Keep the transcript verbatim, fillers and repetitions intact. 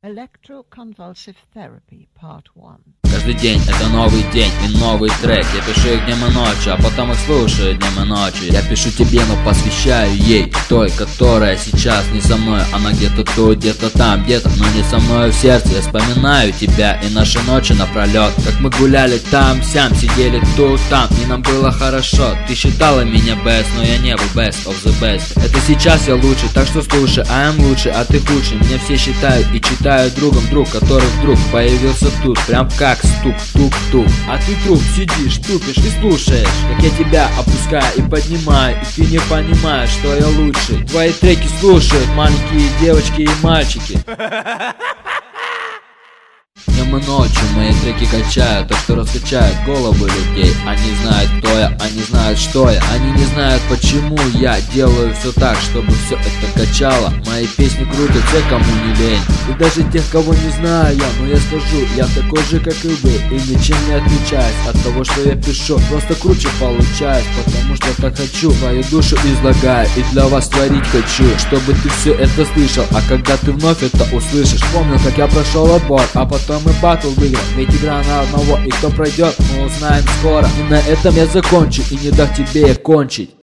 Electroconvulsive Therapy Part один. Каждый день это новый день и новый трек. Я пишу их днем и ночью, а потом их слушаю днем и ночью. Я пишу тебе, но посвящаю ей, той, которая сейчас не со мной. Она где-то тут, где-то там, где-то, но не со мной в сердце. Я вспоминаю тебя и наши ночи напролет. Как мы гуляли там-сям, сидели тут, там, и нам было хорошо. Ты считала меня best, но я не был best of the best. Это сейчас я лучше, так что слушай, I am лучше, а ты худший. Меня все считают и читают другом, друг, который вдруг появился тут, прям как стук-тук-тук. А ты труп, сидишь, тупишь и слушаешь, как я тебя опускаю и поднимаю, и ты не понимаешь, что я лучший. Твои треки слушают маленькие девочки и мальчики. Днем и ночью мои треки качают, так что раскачают головы людей. Они знают, кто я, они знают, что я. Они не знают, почему я делаю все так, чтобы все это качало. Мои песни крутят те, кому не лень, и даже тех, кого не знаю я. Но я скажу, я такой же, как и вы, и ничем не отличаюсь от того, что я пишу. Просто круче получаюсь, потому что так хочу. Свою душу излагаю и для вас творить хочу, чтобы ты все это слышал. А когда ты вновь это услышишь, помню, как я прошел отбор, а потом мы батл выиграл. Ведь игра на одного, и кто пройдет, мы узнаем скоро. И на этом я закончу, и не дам тебе кончить.